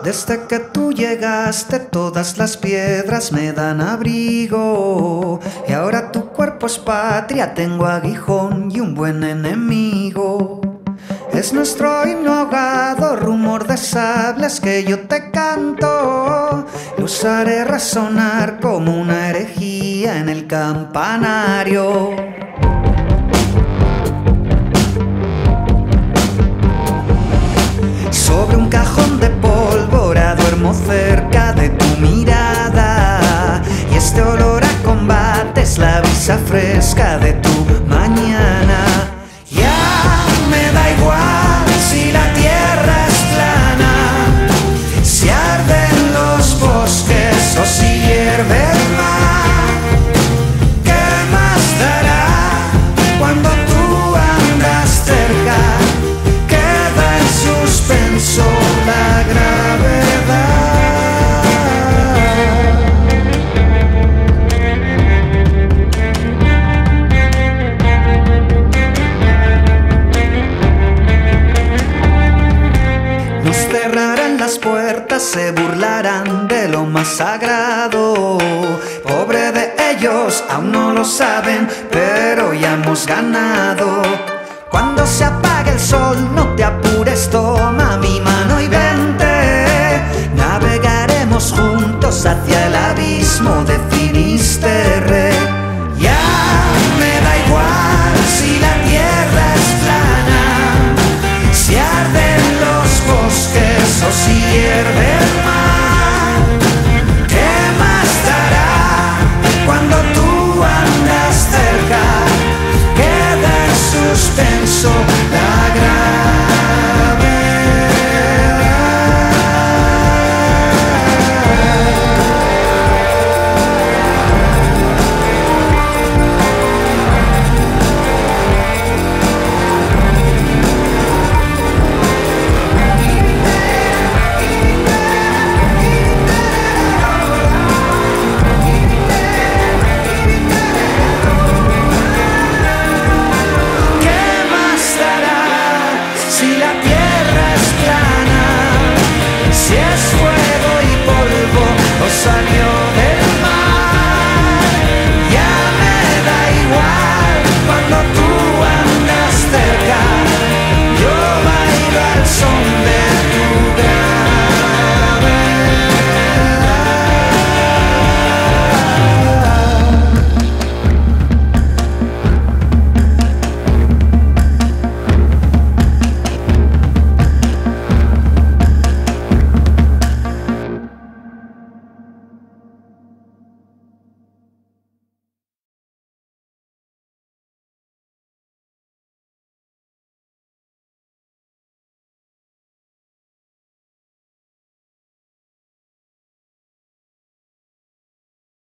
Desde que tú llegaste todas las piedras me dan abrigo, y ahora tu cuerpo es patria, tengo aguijón y un buen enemigo. Es nuestro himno ahogado, rumor de sables que yo te canto, los haré resonar como una herejía en el campanario. Sobre un cajón de pólvora duermo cerca de tu mirada, y este olor a combate es la brisa fresca de tu mañana. Ya me da igual si la tierra es plana, si arden los bosques o si hierve el mar. ¿Qué más dará cuando tú andas cerca? Queda en suspenso la gravedad. Nos cerrarán las puertas, se burlarán de lo más sagrado. Pobre de ellos, aún no lo saben, pero ya hemos ganado. Cuando se apague el sol, no te apures, toma mi mano y vente. Navegaremos juntos hacia el abismo de Finisterre. Ya me da igual si la tierra es plana, si arden los bosques o si hierve el mar. ¿Qué más dará cuando tú andas cerca? Queda en suspenso